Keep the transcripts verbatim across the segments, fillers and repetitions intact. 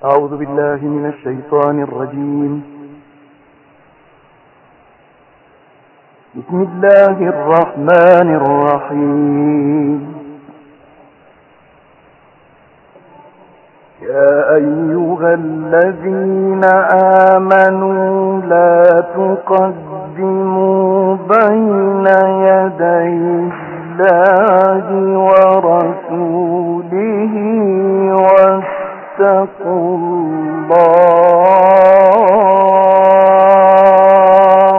أعوذ بالله من الشيطان الرجيم. بسم الله الرحمن الرحيم. يا أيها الذين آمنوا لا تقدموا بين يدي الله ورسوله واتقوا الله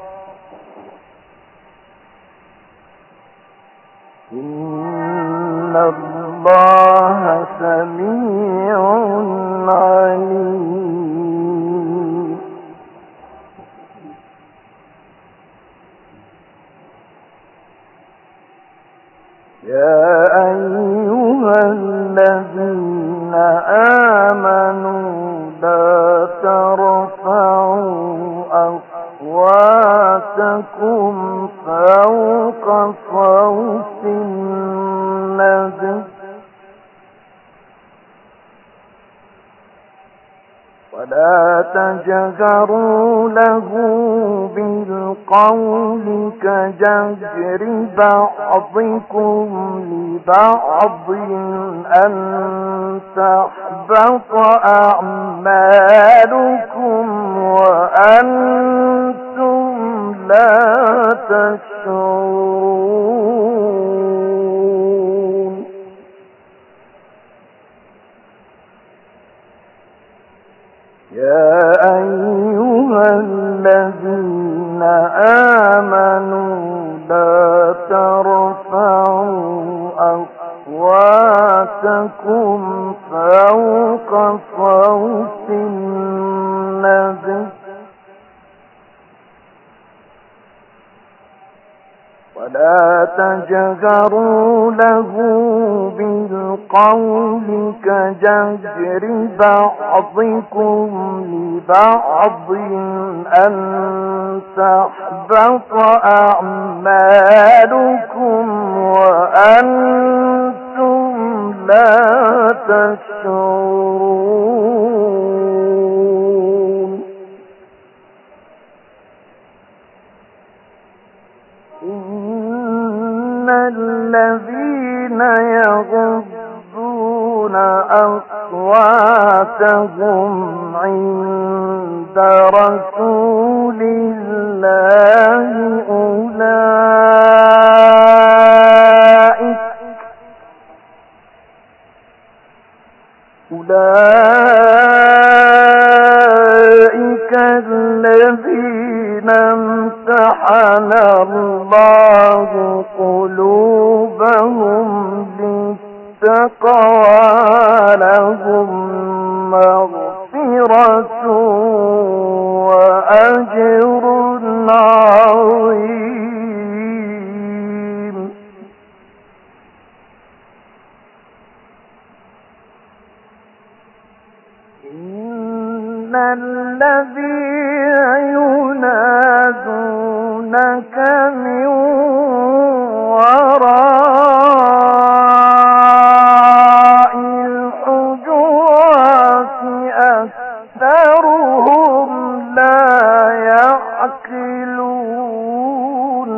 إن الله سميع عليم. يا أيها الذين آمنوا لا ترفعوا أصواتكم فوق صوت النبي ولا تجهروا له بالقول كجهر بعضكم لبعض أن تحبط أعمالكم وأنتم لا تشعرون. يا أيها الذين آمنوا لا ترفعوا أصواتكم فوق صوت النبي ولا تجهروا له بالقول كجهر بعضكم لبعض أن تحبط أعمالكم وأنتم لا تشعرون. إن الذين يغضون أصواتهم عند رسول الله أولئك أولئك الذين امتحن الله قلوبهم للتقوى لهم مغفرة وأجر عظيم. إن الذين ينادونك من وراء الحجرات أكثرهم لا يعقلون.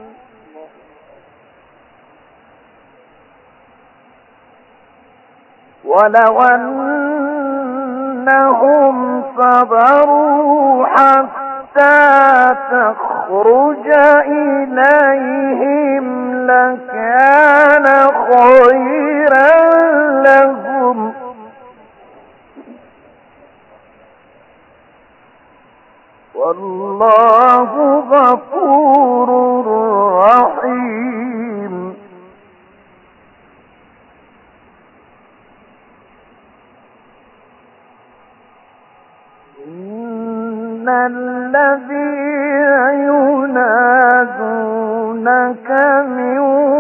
ولو أنهم صبروا حتى تخرج إليهم لكان خيرا لهم والله غفور رحيم. إن الذين ينادونك من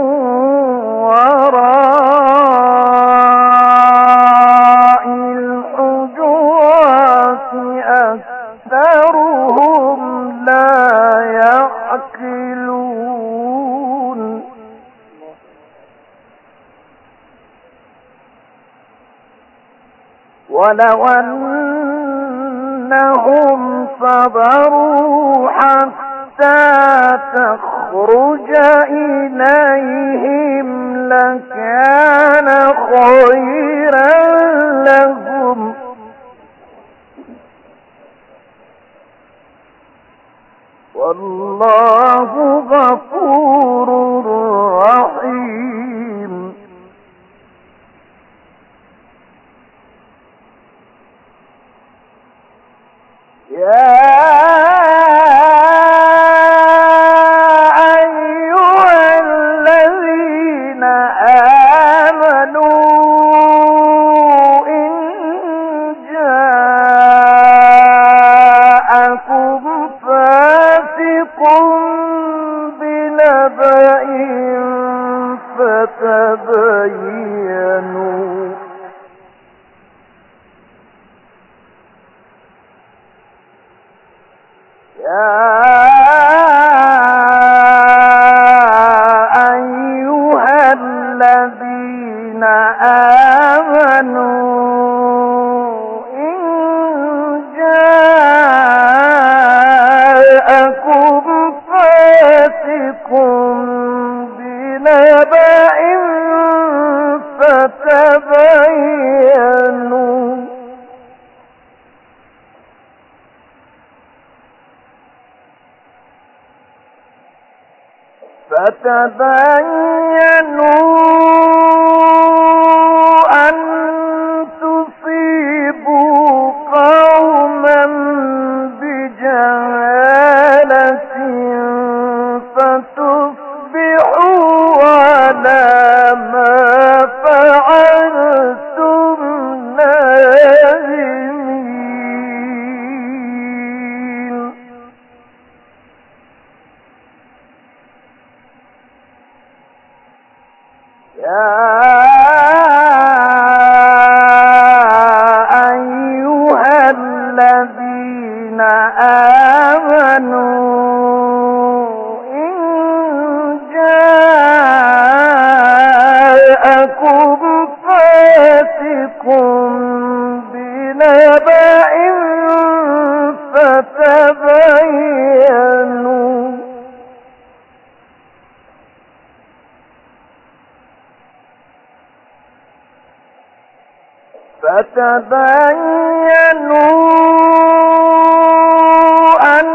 وراء الحجرات أكثرهم لا يعقلون. ولو أنهم صبروا حتى تخرج إليهم لكان خيرا لهم والله غفور رحيم. يا أيها الذين آمنوا إن جاءكم فاسق بنبأ فتبينوا يا أيها الذين آمنوا إن جاءكم فاسق بنبأ فتبينوا فتبينوا أن تصيبوا قوما بجهالة فتصبحوا على ما فعلتم نادمين. يا أيها الذين آمنوا إن جاءكم فاسق بنبأ فتبينوا فتبينوا أن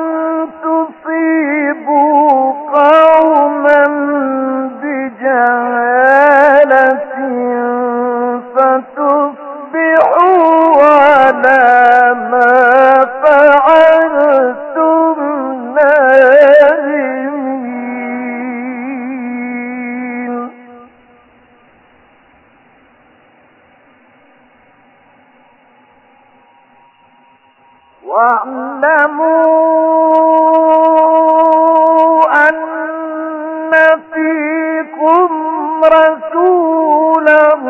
تصيبوا قوما بجهالة فتصبحوا على ما فعلتم نادمين. واعلموا أن فيكم رسول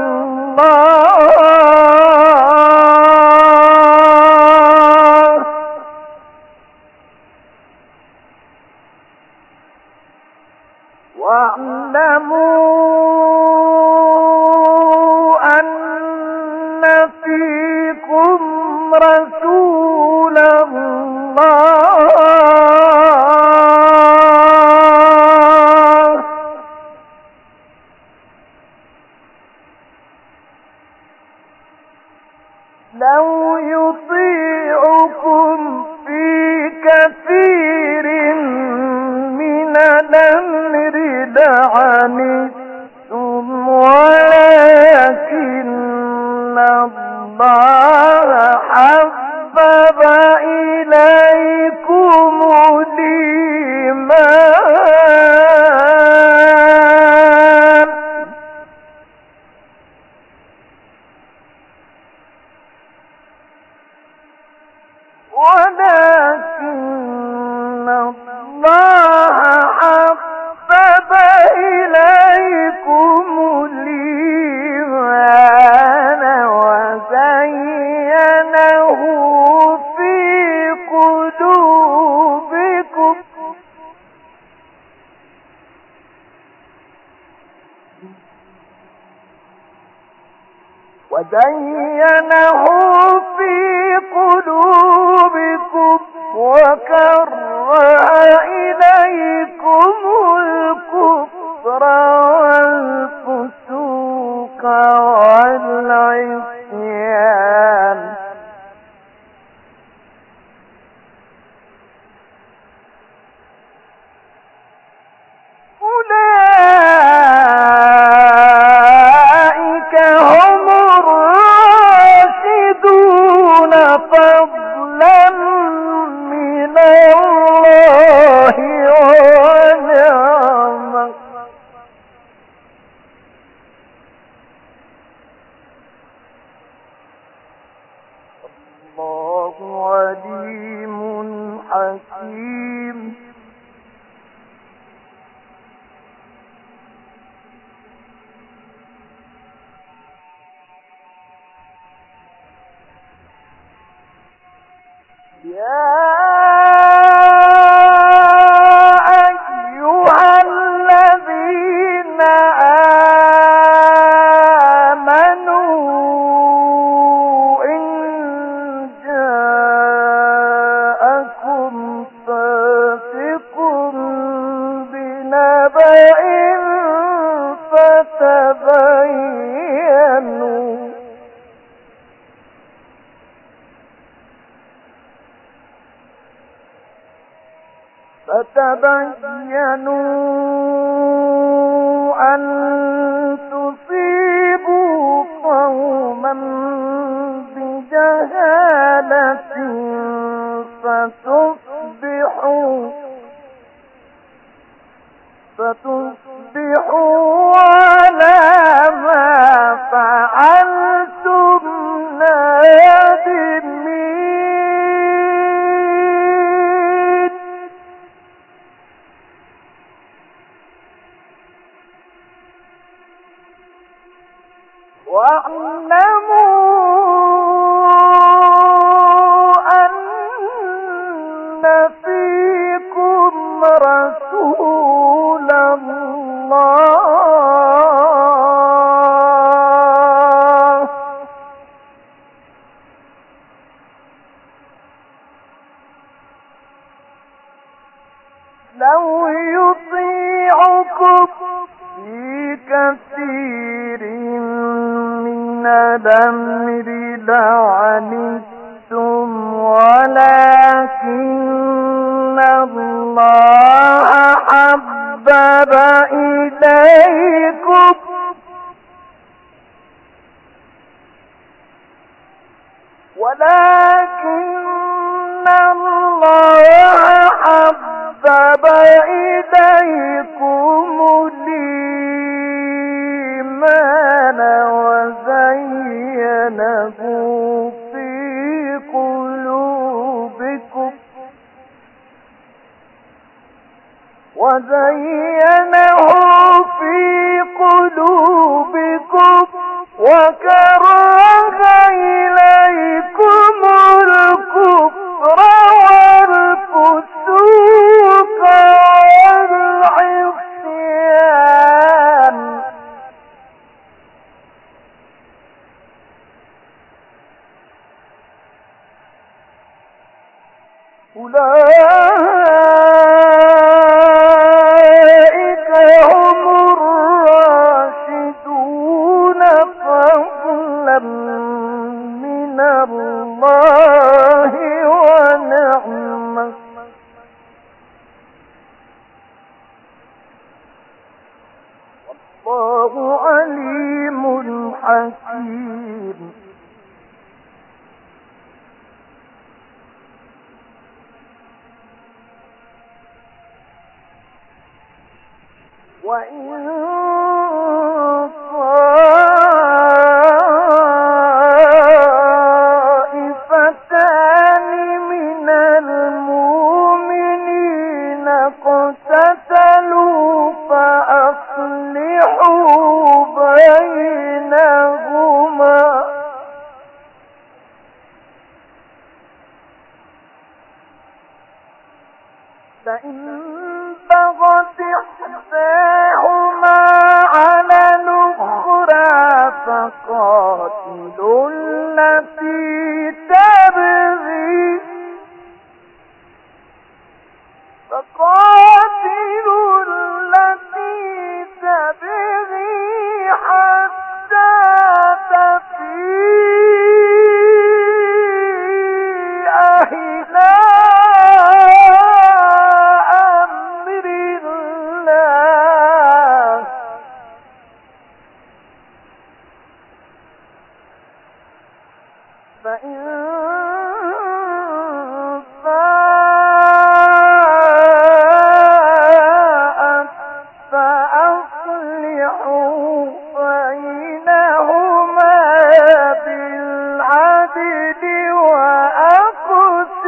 الله واعلموا أن فيكم رسول الله لو يطيعكم في كثير من الأمر لعنتم ولكن الله حبب إليكم الإيمان ولكن الله حبب إليكم الإيمان وزينه في قلوبكم وزينه عليم حكيم. يا أيها الذين آمنوا إن جاءكم فاسق بنبأ فتبينوا فتبينوا أن تصيبوا قوما بجهالة فتصبحوا فتصبحوا على ما فعلتم نادمين. واعلموا أن فيكم رسول الله لو يطيعكم في كثير من الأمر لعنتم ولكن الله حبب إليكم ولكن الله حبب إليكم الإيمان وزينه في قلوبكم وزينه في قلوبكم وكره إليكم الكفر والفسوق والعصيان أولئك هم الراشدون فضلا من الله ونعمة والله عليم حكيم. وإن طائفتان من المؤمنين اقتتلوا فأصلحوا بينهما فإن بغت إحداهما على الأخرى فقاتلوا التي تبغي فقاتلوا التي تبغي حتى تفيء إلى أمر الله فإن فاءت فأصلحوا بينهما بالعدل وأقسطوا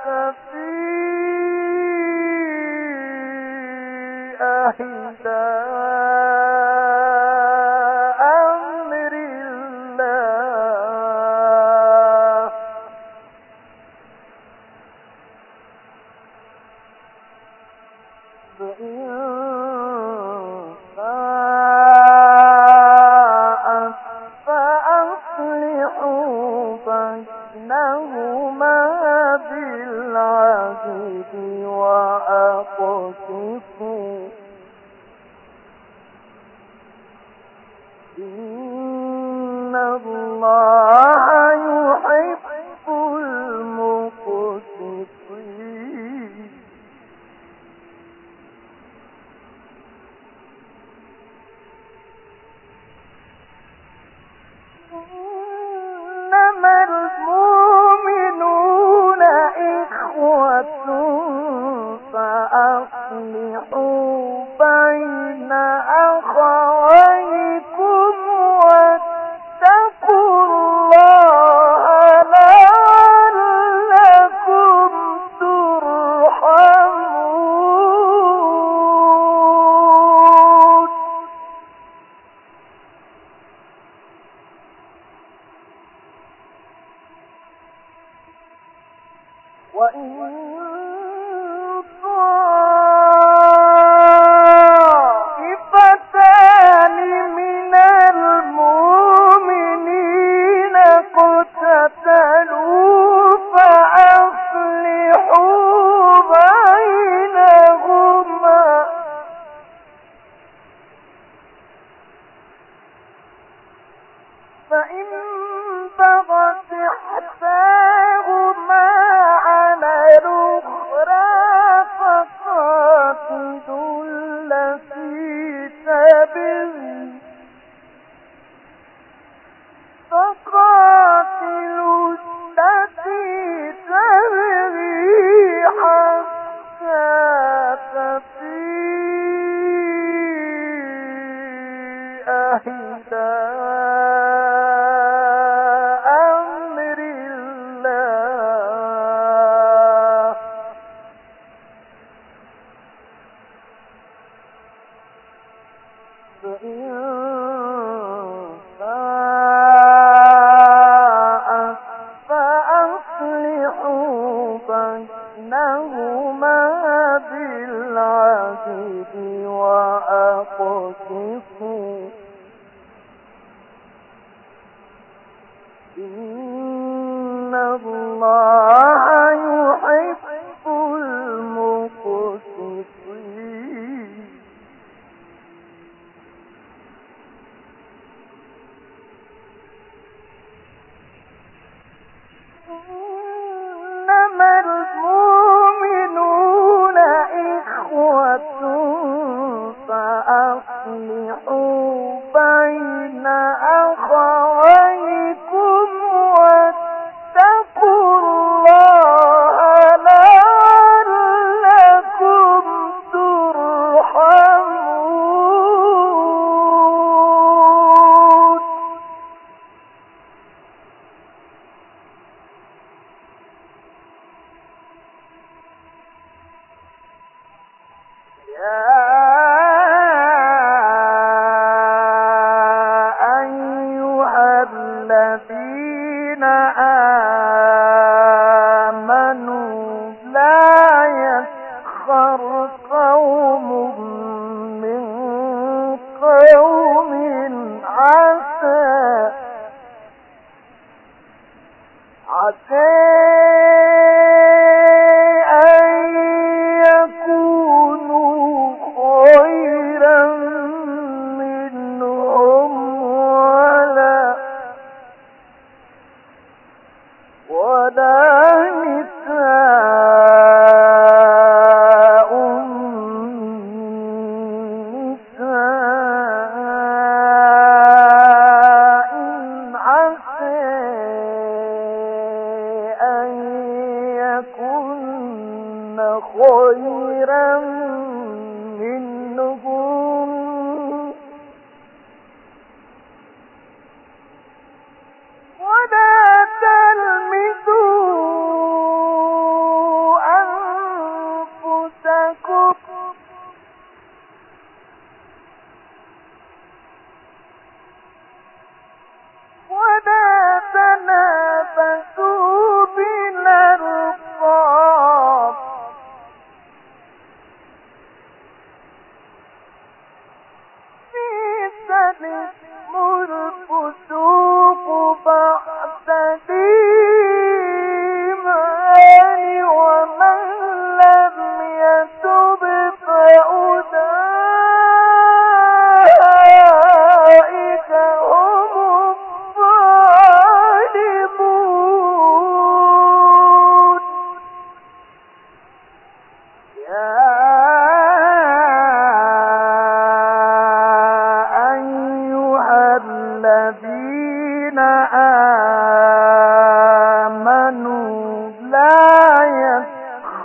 سفيء إلى أمر الله فإن فاءت فأصلحوا بينهما بالعدل وأقسطوا إن الله يحب المقسطين إنما المؤمنون إخوة فأصلحوا بين أخويكم واتقوا الله لعلكم ترحمون وإن طائفتان من المؤمنين اقتتلوا فأصلحوا بينهما فإن بغت إحداهما على الأخرى فقاتلوا التي تبغي فقاتلوا التي تبغي حتى تفيء إلى أمر الله فإن فاءت فأصلحوا بينهما بالعدل وأقسطوا إن الله يحب المقسطين إنما المؤمنون إخوة فأصلحوا بين أخويكم واتقوا الله لعلكم ترحمون يا أيها الذين آمنوا لا يسخر قوم من قوم عسى عسى أن يكونوا خيرا منهم ولا ولا نساء نساء عسى أن يكن خيرا منهم ولا تلمزوا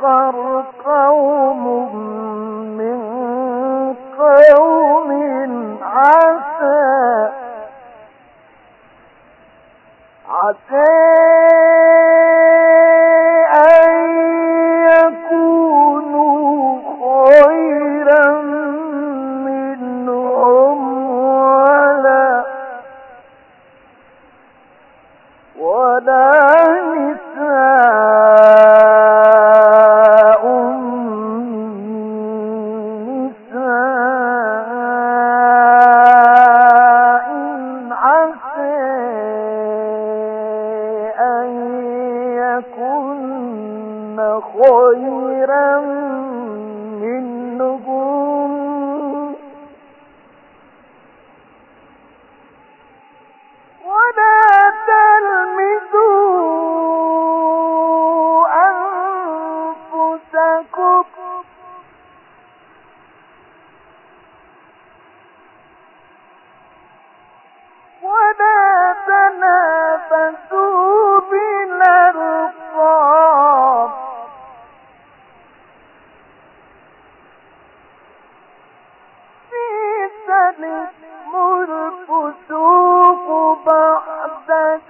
يسخر قوم من قوم عسى عسى أن يكونوا خيرا منهم ولا ولا نساء نساء عسى أن يكن خيرا منهم ولا تلمزوا أنفسكم ولا تنافسوا بالألقاب بئس الاسم الفسوق بعد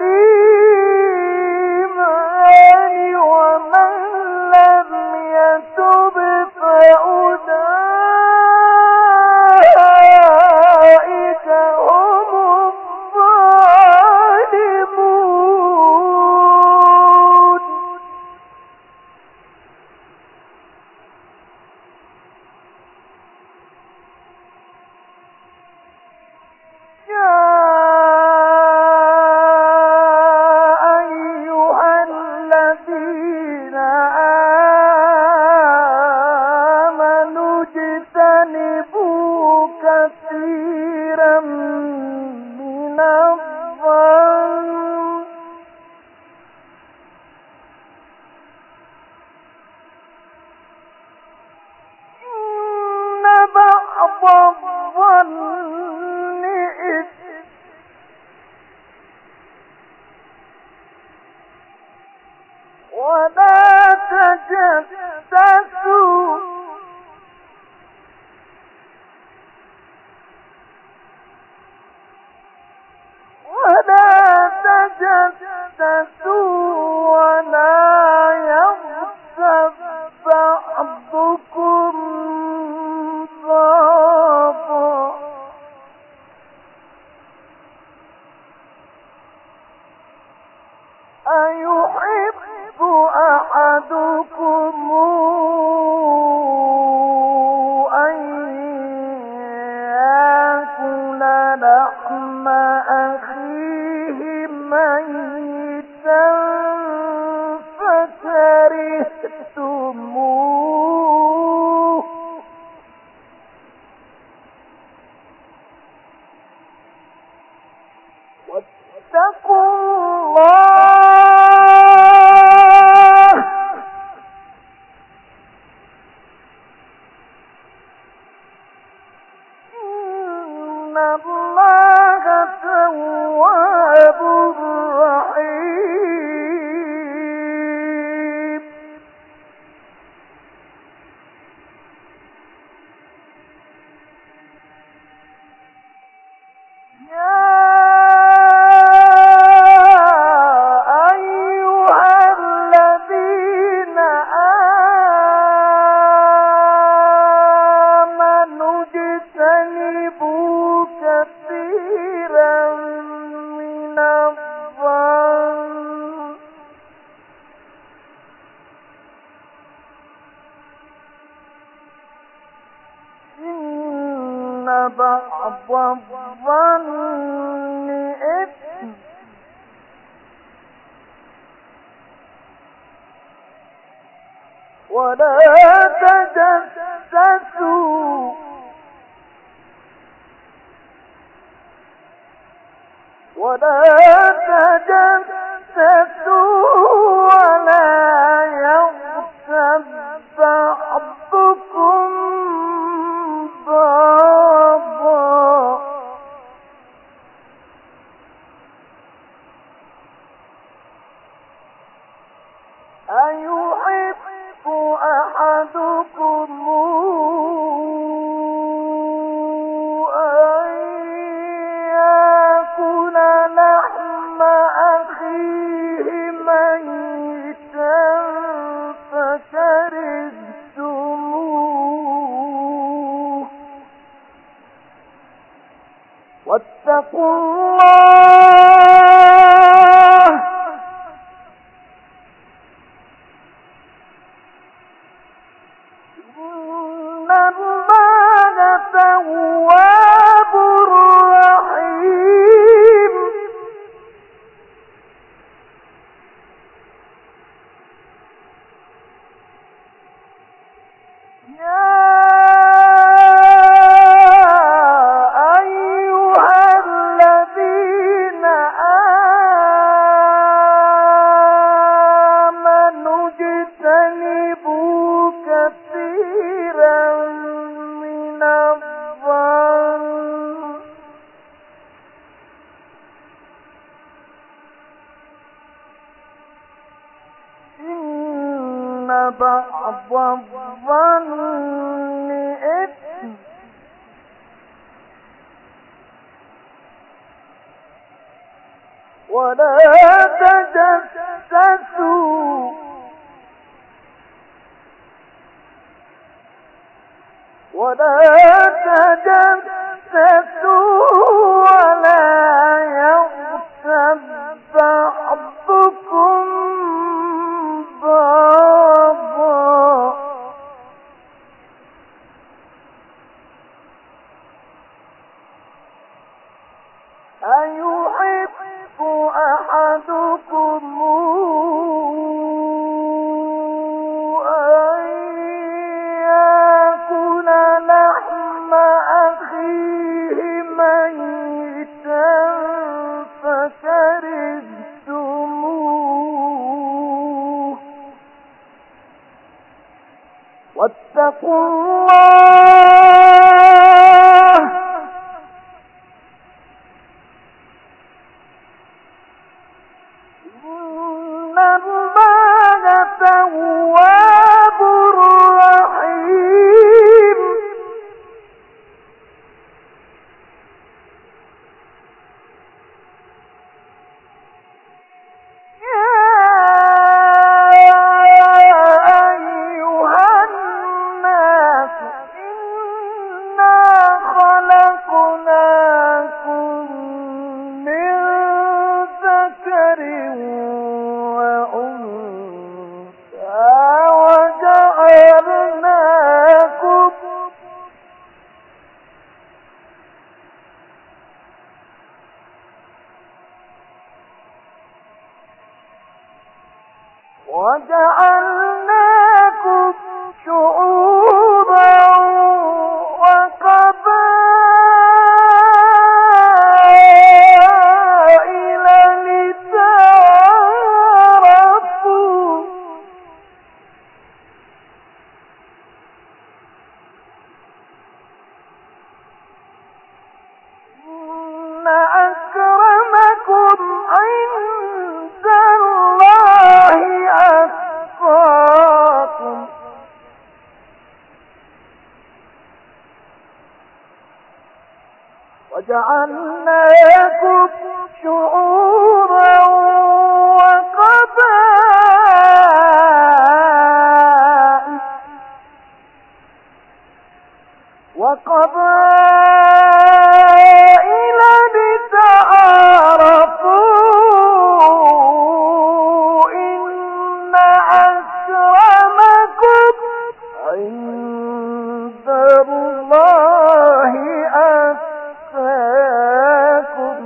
الإيمان ومن لم يتب فأولئك هم الظالمون. يا أيها الذين آمنوا اجتنبوا كثيرا من الظن إن بعض الظن إثم ولا تجسسوا ولا تجسسوا ولا يغتب بعضكم بعضا أيحب أحدكم أن يأكل لحم أخيه ميتا فكرهتموه واتقوا الله إن الله تواب رحيم. يا أيها الذين آمنوا اجتنبوا كثيرا من الظن إن بعض الظن إثم ولا تجسسوا ولا تجسسوا ولا يغتب بعضكم بعضا أيحب واتقوا الله إن الله تواب رحيم يا أيها الذين آمنوا اجتنبوا كثيرا من الظن إن بعض الظن إثم ولا تجسسوا ولا تجسسوا ولا يغتب بعضكم بعضا أيحب أحدكم أن يأكل لحم أخيه ميتا فكرهتموه واتقوا الله إن الله تواب رحيم يا أيها الناس إنا خلقناكم من ذكر وأنثى وجعلناكم وجعلناكم شعوبا وقبائل لتعارفوا إن أكرمكم عند الله أتقاكم وجعلناكم شعوبا وقبائل وقبائل لتعارفوا إن أكرمكم عند الله أتقاكم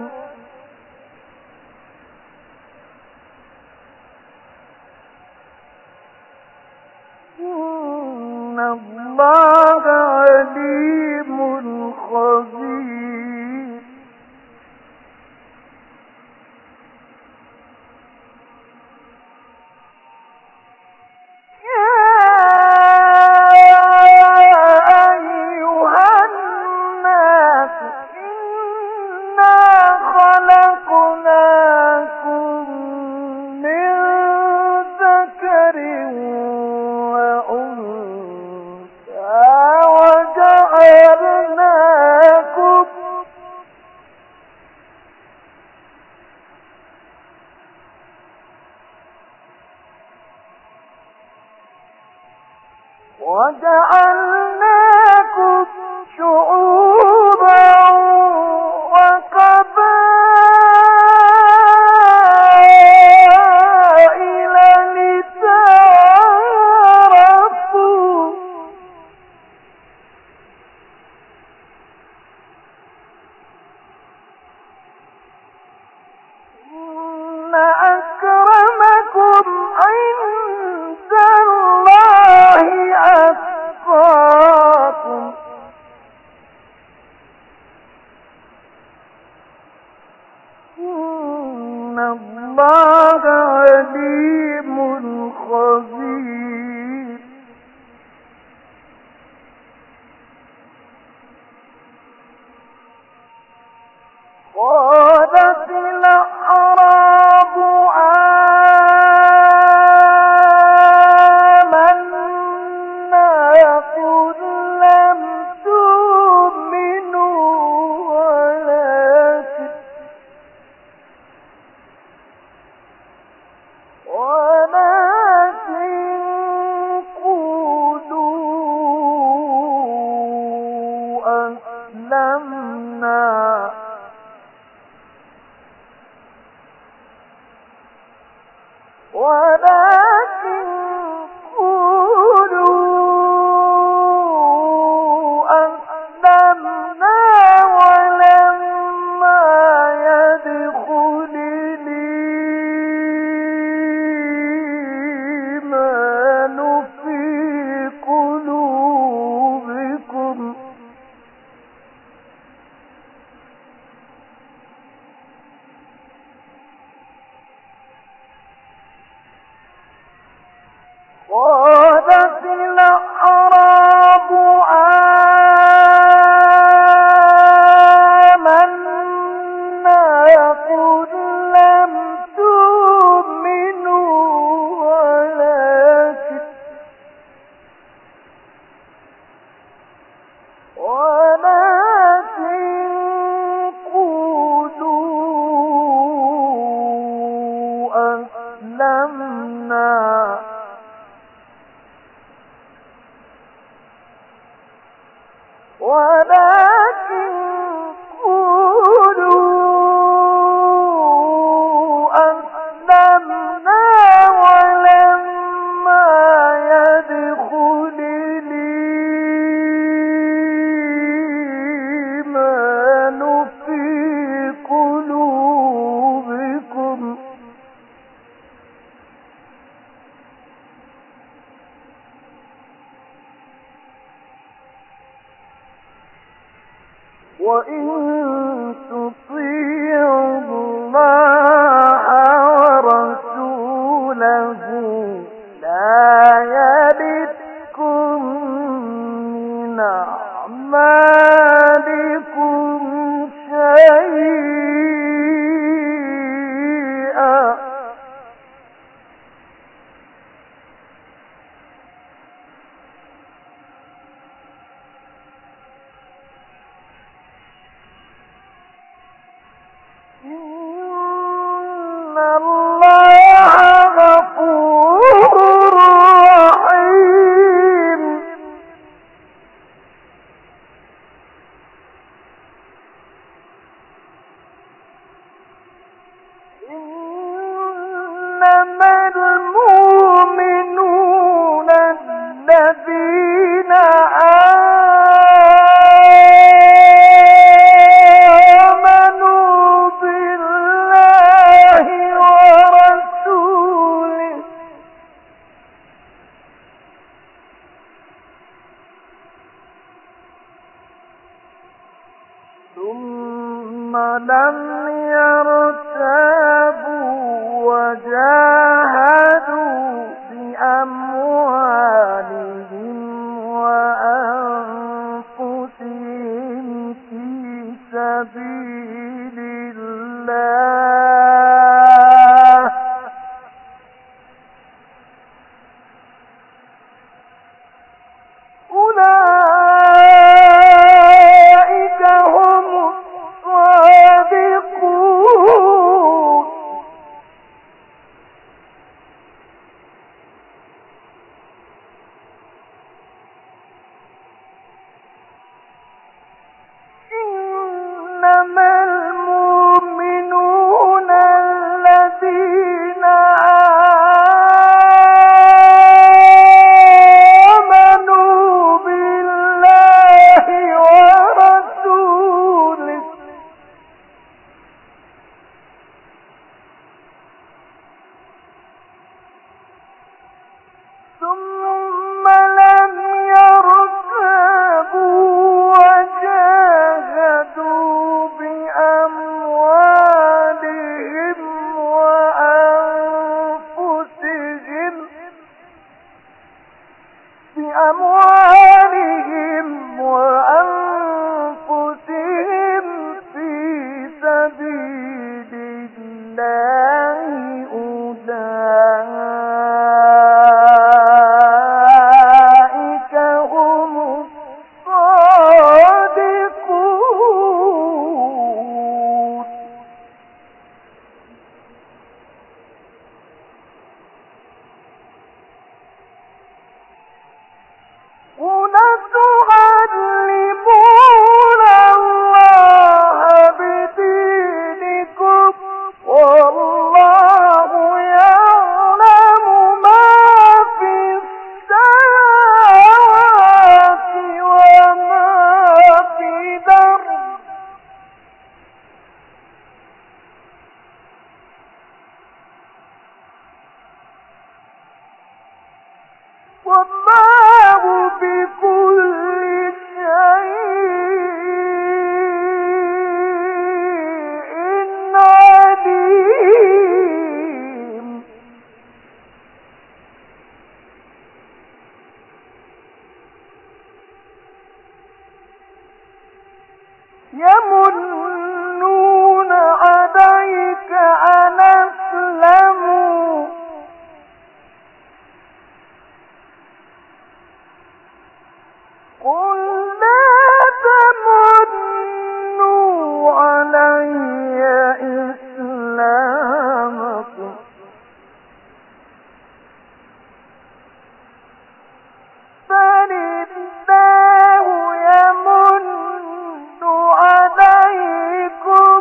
إن الله عليم خبير يا أيها الناس إنا خلقناكم من ذكر وأنثى وجعلناكم وجعلناكم شعوبا وقبائل قالت الأعراب آمنا قل لم تؤمنوا ولكن ولكن قولوا أسلمنا ولكن قولوا أسلمنا ولما يدخل الإيمان في قلوبكم وإن تطيعوا الله ورسوله لا يلدكم من أعمالكم شيئا إن الله غفور رحيم إنما المؤمنون الذين آمنوا بالله ورسوله ثم لم يرتابوا وجاهدوا بأموالهم وأنفسهم في سبيل الله أولئك هم الصادقون إنما المؤمنون الذين آمنوا بالله ورسوله ثم لم يرتابوا وجاهدوا بأموالهم وأنفسهم بأموالهم وأنفسهم في سبيل الله أولئك هم الصادقون قل تعلمون الله بدينكم والله يعلم ما في السماوات وما في الأرض والله بكل شيء عليم يمنون عليك أن أسلموا قل لا تمنوا علي إسلامكم بل الله يمن عليكم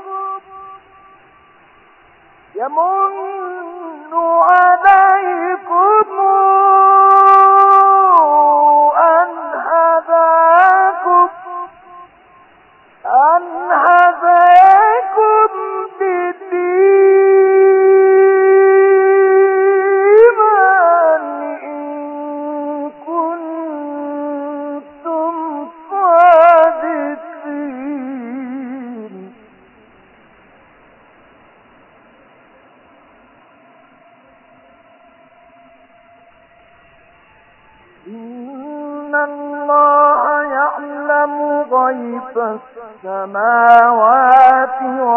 يمن عليكم أن هداكم أن هداكم للإيمان إن كنتم صادقين إن الله يعلم غيب السماوات